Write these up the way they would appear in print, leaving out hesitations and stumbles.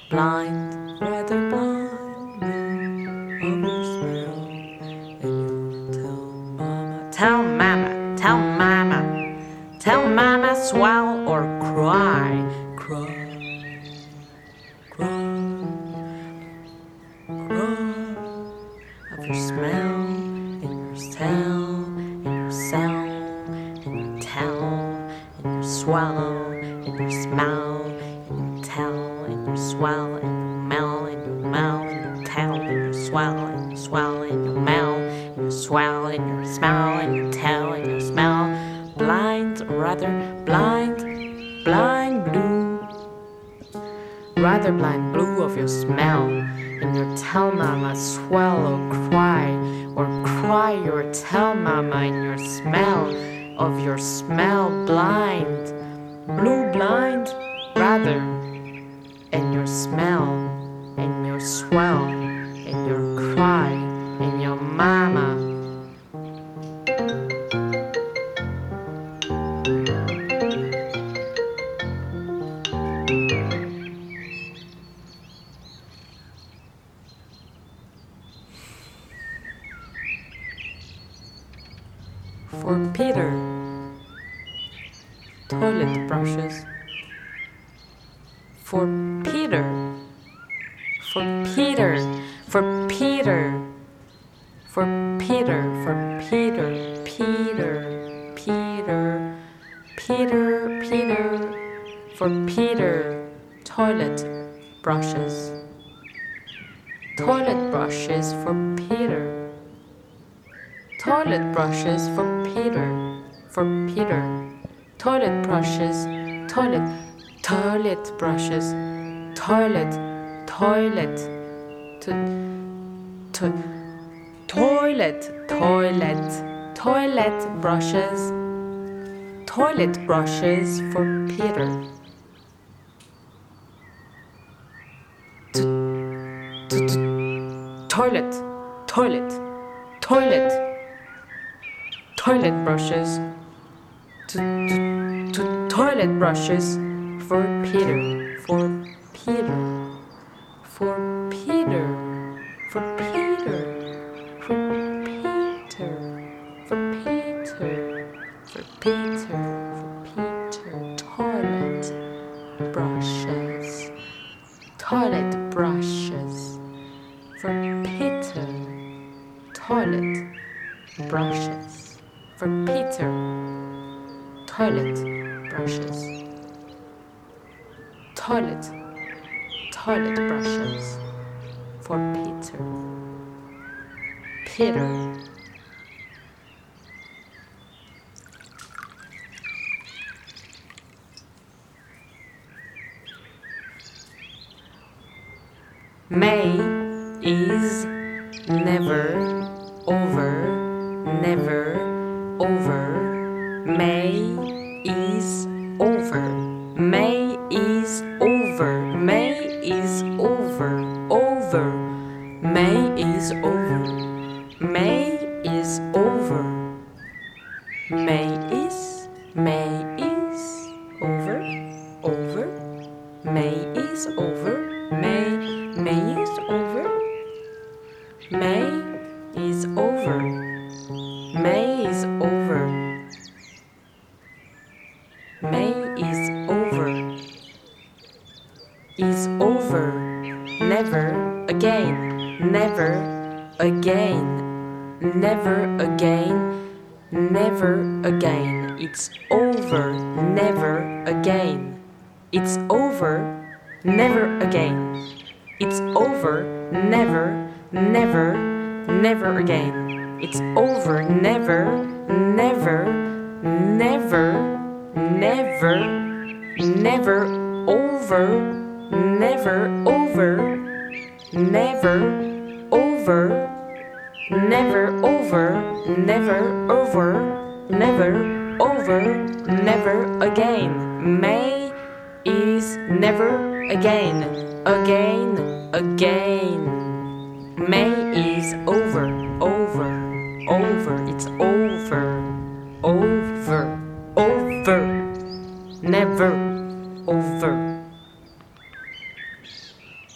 blind, rather blind of your smell. And you tell mama, tell mama, tell mama, swell or cry, cry, cry, cry of your smell in your cell, in your cell, in your tell, in your swell, in your smell, in your tell, in your swell, in your mel, in your mel, in your tell, in your swell, in your swell, in your mel, in your swell, in your smell, in your tell, in your smell, blind, rather blind, blind blue, rather blind blue of your smell, in your tell mama, swell or cry your tell mama in your smell of your smell, blind, blue blind, rather, in your smell, in your swell, in your cry, in your mama. For Peter, toilet brushes. For Peter, for Peter, for Peter, for Peter, for Peter, Peter, Peter, Peter, Peter, for Peter, toilet brushes. Toilet brushes for Peter. Toilet brushes for Peter, for Peter, toilet brushes, toilet brushes, toilet brushes, toilet brushes for Peter. Toilet brushes, toilet brushes for Peter, for Peter, for Peter, for Peter, for Peter, for Peter, for Peter, for Peter, toilet brushes for Peter, toilet brushes. For Peter, toilet brushes. Toilet brushes. For Peter. Peter. May is never over, never over. May is over. May is over. May is over. Over. May is over. May is over. May is over. Over. May is over. May is over. May is over. May is over. May is over. Is over. Never again. Never again. Never again. Never again. It's over. Never again. It's over. Never again. It's over. Never. Never again. It's over. Never. Never over. Never over. Never over. Never over. Never over. Never again. May is never again. Again. May is over. It's over. Never over.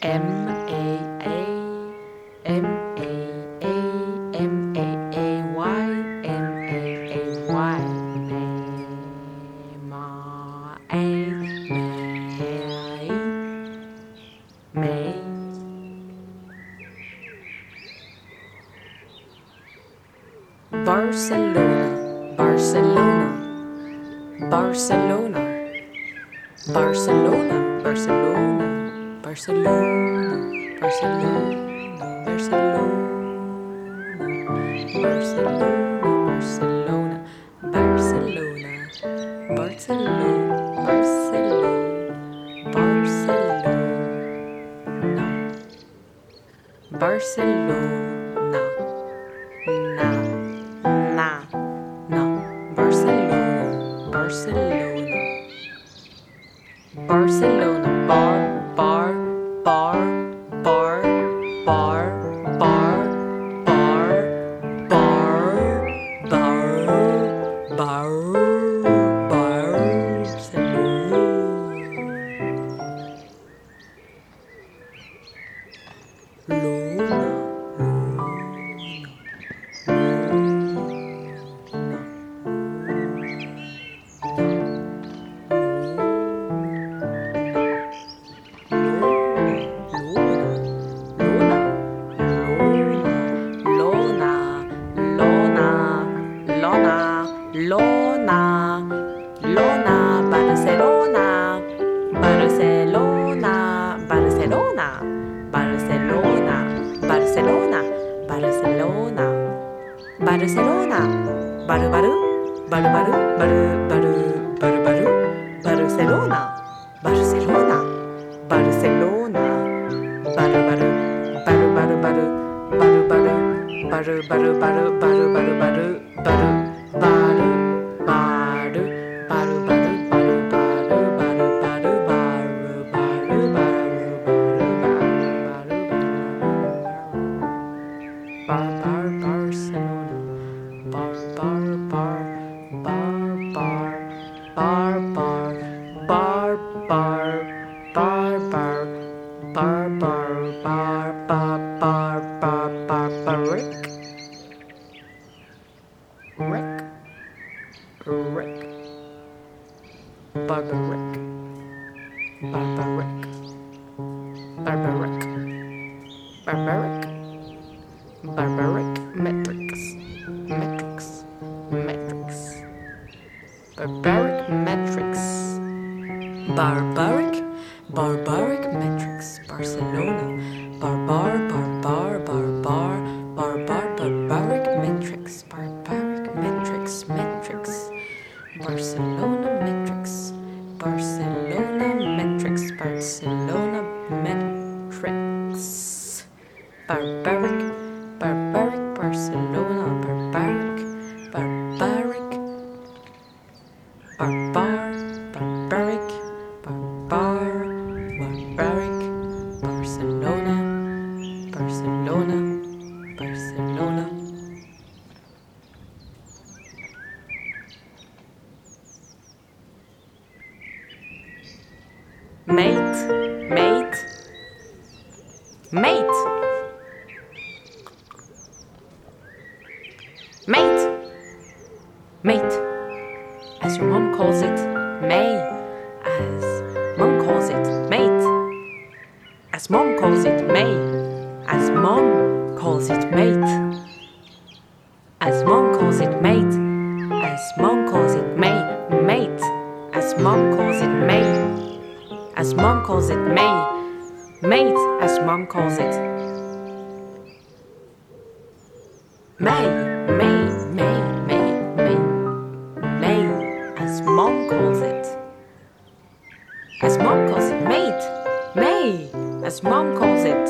M-A-A, M-A-A, M-A-A-Y, M-A-A-Y, May. Barcelona, Barcelona, Barcelona, Barcelona, Barcelona, Barcelona, Barcelona, Barcelona, Barcelona, Barcelona, Barcelona, Barcelona, Barcelona, Barcelona, Barcelona, bar, bar, bar, bar, bar, bar, bar, bar, bar, bar, Lona, Barcelona, Barcelona, Barcelona, Barcelona, Barcelona, Barcelona, Barcelona, Barbaru, Barbaru, Barbaru, Barbaru, Barcelona, Barcelona, Barcelona, Barbaru, Barbaru, Barbaru, Barbaru, Barbaru, Barbaru, Barbaru, Barbaru, Baru, baru, baru, baru, baru, baru, baru, baru, baru, Barcelona, bar, bar, bar, bar, bar, bar, bar, bar, bar, bar, bar, bar, bar, bar, bar, bar, bar, bar, Rick, Rick, Rick, Barbaric, Barbaric, Barbaric, Barbaric, Barbaric, metrics, metrics, metrics, barbaric metrics, barbaric, barbaric metrics, Barcelona, barbar, barbar, barbar, barbar, barbaric metrics, barbaric metrics, metrics, Barcelona metrics, Barcelona metrics, Barcelona metrics, barbaric, barbaric, Barcelona, barbaric, barbaric, barbar, barbaric, barbar, barbaric, Barcelona, Barcelona, Barcelona. Mate, mate, mate, mate, mate, as your mom calls it, May, as mom calls it, mate, as mom calls it, May, as mom calls it, mate, as mom calls it, mate, as mom calls it, May, mate, as mom calls it, May. As mom calls it, May, mate, as mom calls it. May, May, May, May, May, May, as mom calls it. As mom calls it, mate, May, as mom calls it.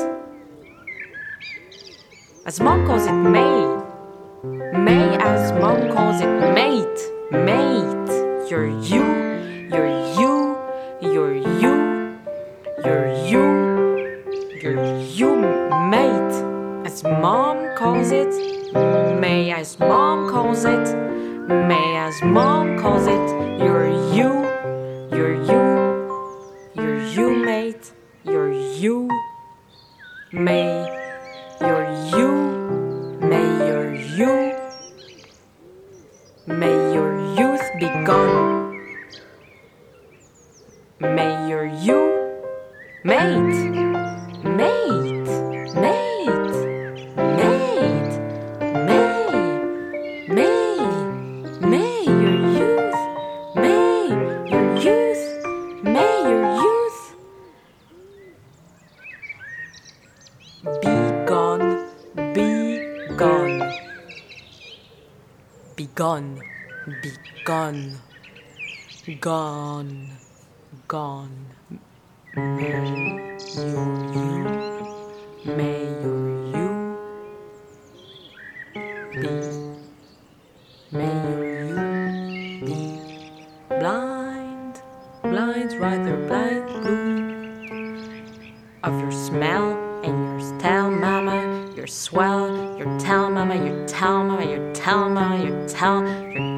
As mom calls it, May, May, as mom calls it, mate, mate, you're you, you're you, you're you. You're you, mate, as mom calls it, May, as mom calls it, May, as mom calls it, you're you, mate, you're you, May your youth be gone. May your mate your youth be gone, gone. May your youth be blind, rather blind, blue of your smell and your tell mama, your swell, your tell mama, your tell mama, your tell mama, your tell mama,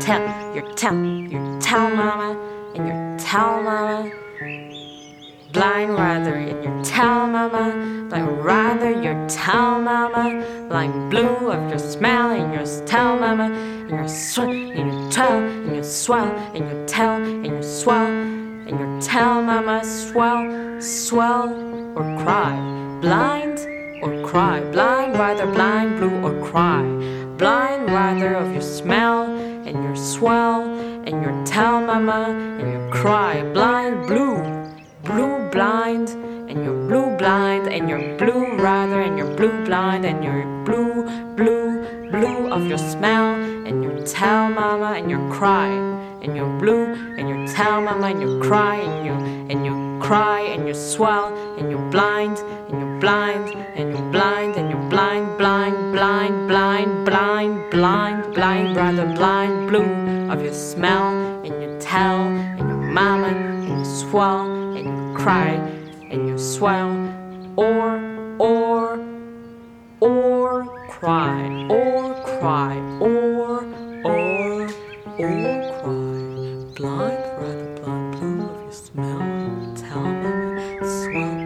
and your tell mama. Blind rather in your tell mama, blind rather your tell mama, blind blue of your smell and your tell mama, and your swell, and your tell, and your swell, and your tell, and your swell, and your tell mama, swell or cry, blind or cry, blind rather blind blue or cry, blind rather of your smell and your swell and your tell mama and your cry, blind blue blind and your blue blind and your blue rather and your blue blind and your blue of your smell and your tell mama and your cry and your blue and your tell mama and your cry and your cry and your swell and your blind and your blind and your blind and your blind rather blind blue of your smell and your tell and your mama and your swell and your cry and your swell or cry blind rather blind blue of your smell and your tell mama swell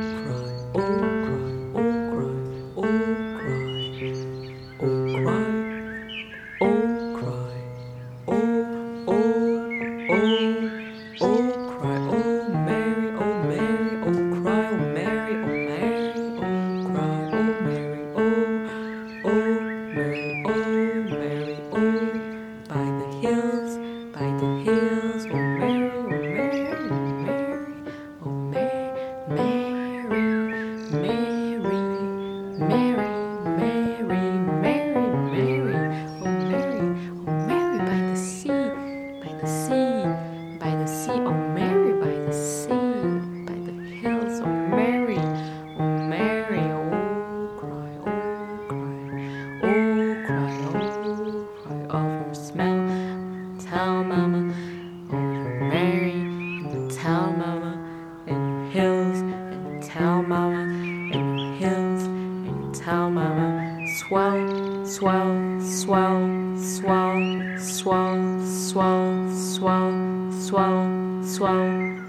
tell mama, oh you're Mary, and you tell mama, and your hills, and you tell mama, and your hills, and you tell mama, swell, swell, swell, swell, swell, swell, swell, swell, swell.